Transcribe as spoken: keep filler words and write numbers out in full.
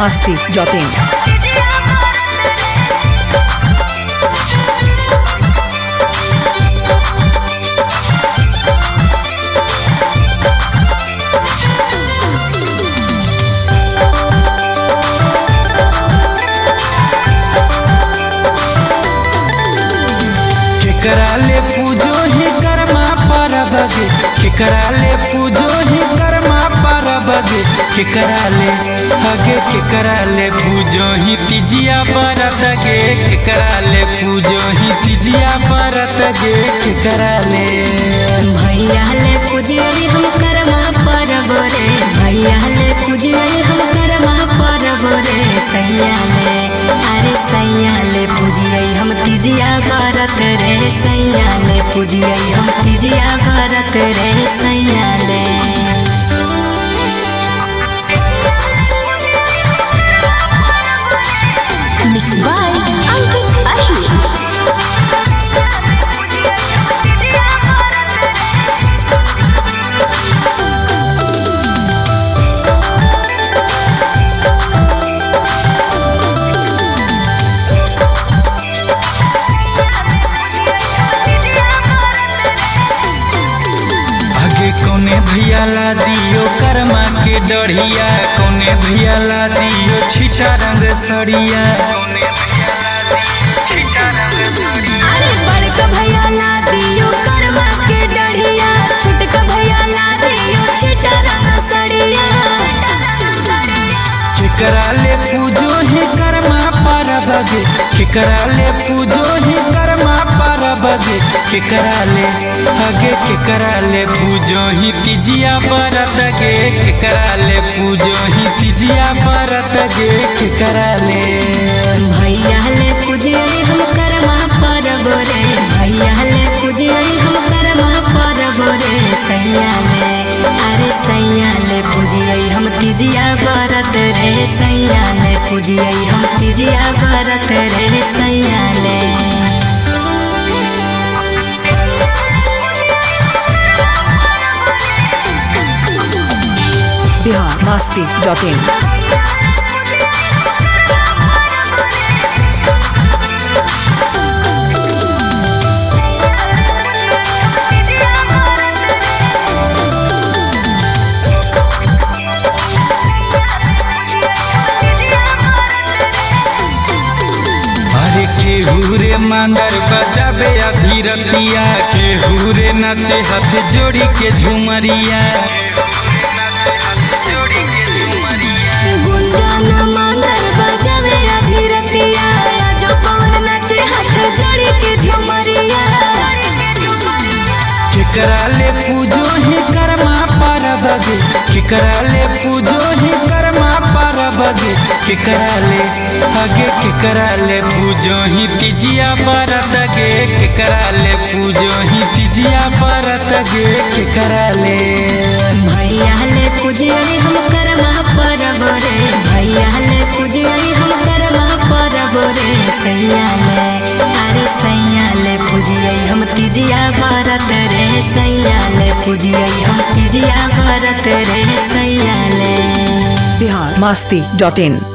masti dot in. केकराले पूजो ही कर्मा परब गे, केकराले पूजो ही कर्मा परब गे, केकराले हगे केकराले पूजो ही तिजिया बरत गे, केकराले पूजो ही तिजिया बरत गे, केकराले भैया ले पूजिए हम कर्मा परब रे, भैया ले पूजिए हम कर्मा परब रे, सैया ले अरे सैया ले पूजिए हम तिजिया बरत रे, सैया ले पूजिए हम तिजिया बरत रे, सैया ले मिक्स बाय अंकित अहिर। कोने भैया ला दियो कर्मा के डढ़िया, कोने भैया ला दियो छीटा रंग सड़िया, अरे बड़का भैया ला दियो कर्मा के डढ़िया, छोटका भैया ला दियो छीटा रंग सड़िया। केकराले पूजो ही कर्मा परब गे, केकराले पूजो ही कर्मा परब गे, केकराले हगे केकराले पूजो ही तिजिया बरत गे, केकराले पूजो ही तिजिया बरत गे, केकराले भैया ले पूजिए हम कर्मा परब रे, भैया ले पूजिए हम कर्मा परब रे, सैया ले अरे सैया ले पूजिए हम तिजिया बरत रे, सैया ले पूजिए हम तिजिया बरत रे, सैया ले Bihar masti dot in. केहूरे मांदर बजाबे अधीरतिया, केहूरे नाचे हाथ जोड़ी के झुमरिया, गुंजन मांदर बजावे अधीरतिया, जो पवन नाचे हाथ जोड़ी के झुमरिया। केकराले पूजो ही कर्मा परब गे, केकराले पूजो ही कर्मा परब गे, केकराले हगे केकराले पूजो ही तिजिया बरत गे, केकराले पूजो ही तिजिया बरत गे, केकराले भैया ले पूजिए हम कर्मा परब रे, भैया ले पूजिए हम कर्मा परब रे, सैया ले अरे सैया ले पूजिए हम तिजिया बरत रे, सैया ले पूजिए हम तिजिया बरत रे, सैया ले Bihar masti dot in.